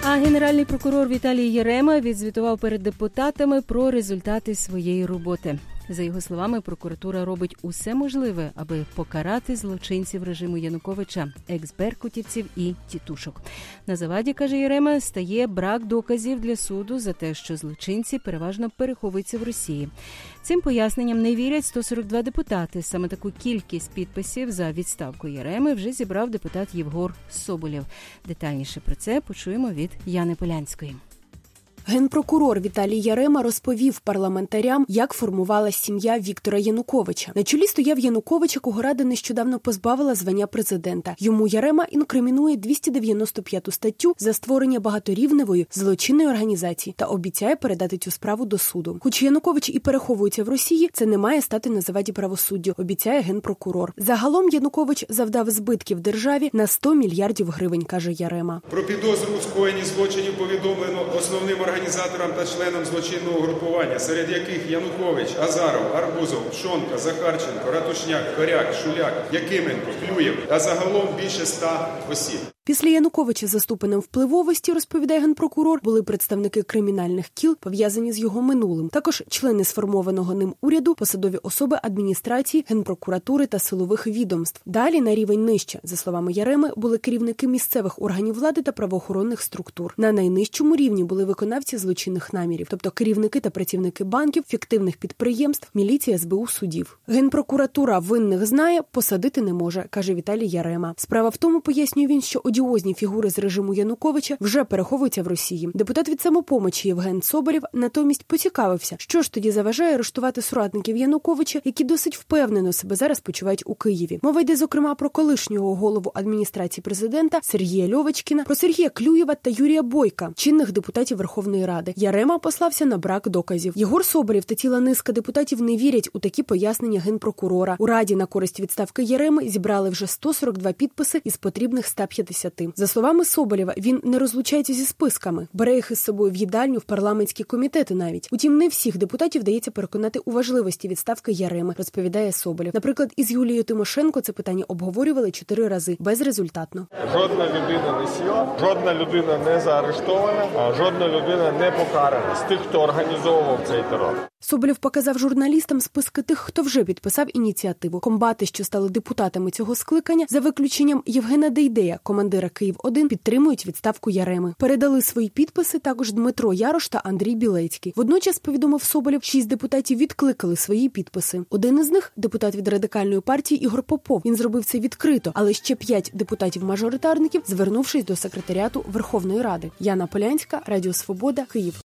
А генеральний прокурор Віталій Ярема відзвітував перед депутатами про результати своєї роботи. За його словами, прокуратура робить усе можливе, аби покарати злочинців режиму Януковича, екс-беркутівців і тітушок. На заваді, каже Ярема, стає брак доказів для суду за те, що злочинці переважно переховуються в Росії. Цим поясненням не вірять 142 депутати. Саме таку кількість підписів за відставку Яреми вже зібрав депутат Євгор Соболєв. Детальніше про це почуємо від Яни Полянської. Генпрокурор Віталій Ярема розповів парламентарям, як формувалась сім'я Віктора Януковича. На чолі стояв Янукович, якого Рада нещодавно позбавила звання президента. Йому Ярема інкримінує 295 статтю за створення багаторівневої злочинної організації та обіцяє передати цю справу до суду. Хоч Янукович і переховується в Росії, це не має стати на заваді правосуддю, обіцяє генпрокурор. Загалом Янукович завдав збитків державі на 100 мільярдів гривень, каже Ярема. Про підозру у скоєнні злочинів повідомлено основним організаторам та членам злочинного групування, серед яких Янукович, Азаров, Арбузов, Пшонка, Захарченко, Ратушняк, Коряк, Шуляк, Якименко, Клюєв та загалом більше 100 осіб. Після Януковича за ступенем впливовості, розповідає генпрокурор, були представники кримінальних кіл, пов'язані з його минулим. Також члени сформованого ним уряду, посадові особи адміністрації, генпрокуратури та силових відомств. Далі на рівень нижче, за словами Яреми, були керівники місцевих органів влади та правоохоронних структур. На найнижчому рівні були виконавці злочинних намірів, тобто керівники та працівники банків, фіктивних підприємств, міліція, СБУ, судів. Генпрокуратура винних знає, посадити не може, каже Віталій Ярема. Справа в тому, пояснює він, що одіозні фігури з режиму Януковича вже переховуються в Росії. Депутат від «Самопомочі» Євген Соболєв натомість поцікавився, що ж тоді заважає арештувати соратників Януковича, які досить впевнено себе зараз почувають у Києві. Мова йде, зокрема, про колишнього голову адміністрації президента Сергія Льовочкіна, про Сергія Клюєва та Юрія Бойка, чинних депутатів Верховної Ради. Ярема послався на брак доказів. Єгор Соболєв та ціла низка депутатів не вірять у такі пояснення генпрокурора. У Раді на користь відставки Яреми зібрали вже 142 підписи із потрібних 150. За словами Соболєва, він не розлучається зі списками, бере їх із собою в їдальню, в парламентські комітети навіть. Утім, не всіх депутатів вдається переконати у важливості відставки Яреми, розповідає Соболєв. Наприклад, із Юлією Тимошенко це питання обговорювали 4 рази, безрезультатно. Жодна людина не сіла, жодна людина не заарештована, а жодна людина не покарана з тих, хто організовував цей терор. Соболєв показав журналістам списки тих, хто вже підписав ініціативу. Комбати, що стали депутатами цього скликання, за виключенням Євгена Дейдея, командира Київ-1, підтримують відставку Яреми. Передали свої підписи також Дмитро Ярош та Андрій Білецький. Водночас, повідомив Соболєв, 6 депутатів відкликали свої підписи. Один із них – депутат від Радикальної партії Ігор Попов. Він зробив це відкрито, але ще 5 депутатів-мажоритарників, звернувшись до секретаріату Верховної Ради. Яна Полянська, Радіо Свобода, Київ.